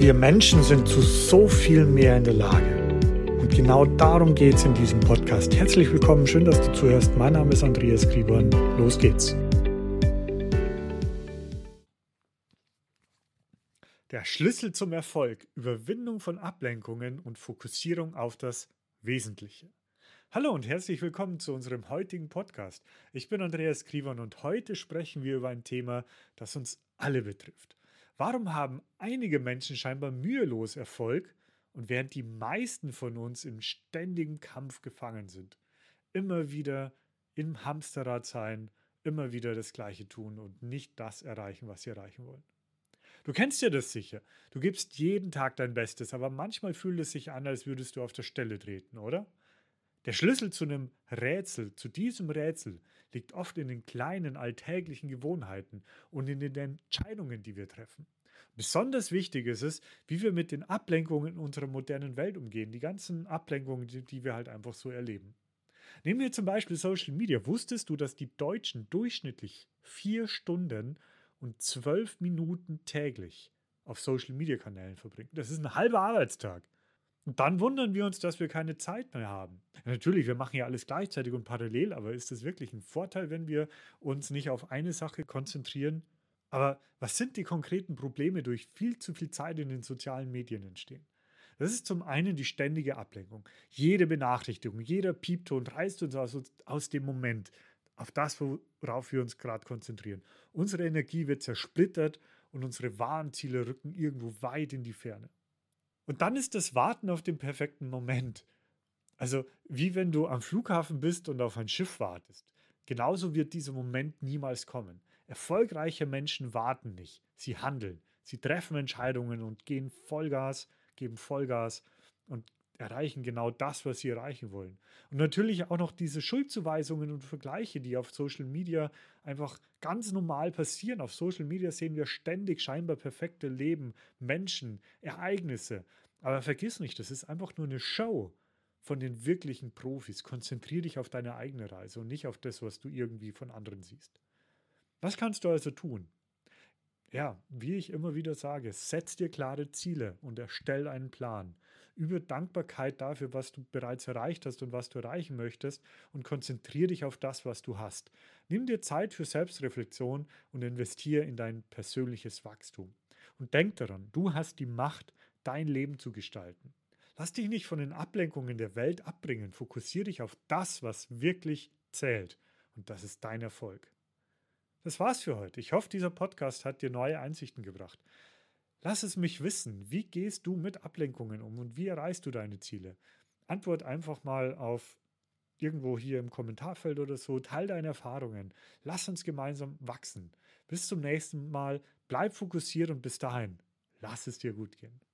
Wir Menschen sind zu so viel mehr in der Lage. Und genau darum geht es in diesem Podcast. Herzlich willkommen, schön, dass du zuhörst. Mein Name ist Andreas Griebern. Los geht's. Der Schlüssel zum Erfolg: Überwindung von Ablenkungen und Fokussierung auf das Wesentliche. Hallo und herzlich willkommen zu unserem heutigen Podcast. Ich bin Andreas Griebern und heute sprechen wir über ein Thema, das uns alle betrifft. Warum haben einige Menschen scheinbar mühelos Erfolg und während die meisten von uns im ständigen Kampf gefangen sind? Immer wieder im Hamsterrad sein, immer wieder das Gleiche tun und nicht das erreichen, was sie erreichen wollen. Du kennst ja das sicher. Du gibst jeden Tag dein Bestes, aber manchmal fühlt es sich an, als würdest du auf der Stelle treten, oder? Der Schlüssel zu einem Rätsel, zu diesem Rätsel, liegt oft in den kleinen alltäglichen Gewohnheiten und in den Entscheidungen, die wir treffen. Besonders wichtig ist es, wie wir mit den Ablenkungen in unserer modernen Welt umgehen, die ganzen Ablenkungen, die wir halt einfach so erleben. Nehmen wir zum Beispiel Social Media. Wusstest du, dass die Deutschen durchschnittlich 4 Stunden und 12 Minuten täglich auf Social Media Kanälen verbringen? Das ist ein halber Arbeitstag. Und dann wundern wir uns, dass wir keine Zeit mehr haben. Ja, natürlich, wir machen ja alles gleichzeitig und parallel, aber ist das wirklich ein Vorteil, wenn wir uns nicht auf eine Sache konzentrieren? Aber was sind die konkreten Probleme, die durch viel zu viel Zeit in den sozialen Medien entstehen? Das ist zum einen die ständige Ablenkung. Jede Benachrichtigung, jeder Piepton reißt uns aus dem Moment auf das, worauf wir uns gerade konzentrieren. Unsere Energie wird zersplittert und unsere wahren Ziele rücken irgendwo weit in die Ferne. Und dann ist das Warten auf den perfekten Moment. Also wie wenn du am Flughafen bist und auf ein Schiff wartest. Genauso wird dieser Moment niemals kommen. Erfolgreiche Menschen warten nicht. Sie handeln. Sie treffen Entscheidungen und geben Vollgas und erreichen genau das, was sie erreichen wollen. Und natürlich auch noch diese Schuldzuweisungen und Vergleiche, die auf Social Media einfach ganz normal passieren. Auf Social Media sehen wir ständig scheinbar perfekte Leben, Menschen, Ereignisse. Aber vergiss nicht, das ist einfach nur eine Show von den wirklichen Profis. Konzentriere dich auf deine eigene Reise und nicht auf das, was du irgendwie von anderen siehst. Was kannst du also tun? Ja, wie ich immer wieder sage, setz dir klare Ziele und erstell einen Plan. Übe Dankbarkeit dafür, was du bereits erreicht hast und was du erreichen möchtest und konzentriere dich auf das, was du hast. Nimm dir Zeit für Selbstreflexion und investiere in dein persönliches Wachstum. Und denk daran, du hast die Macht, dein Leben zu gestalten. Lass dich nicht von den Ablenkungen der Welt abbringen. Fokussiere dich auf das, was wirklich zählt. Und das ist dein Erfolg. Das war's für heute. Ich hoffe, dieser Podcast hat dir neue Einsichten gebracht. Lass es mich wissen. Wie gehst du mit Ablenkungen um und wie erreichst du deine Ziele? Antwort einfach mal auf irgendwo hier im Kommentarfeld oder so. Teil deine Erfahrungen. Lass uns gemeinsam wachsen. Bis zum nächsten Mal. Bleib fokussiert und bis dahin, lass es dir gut gehen.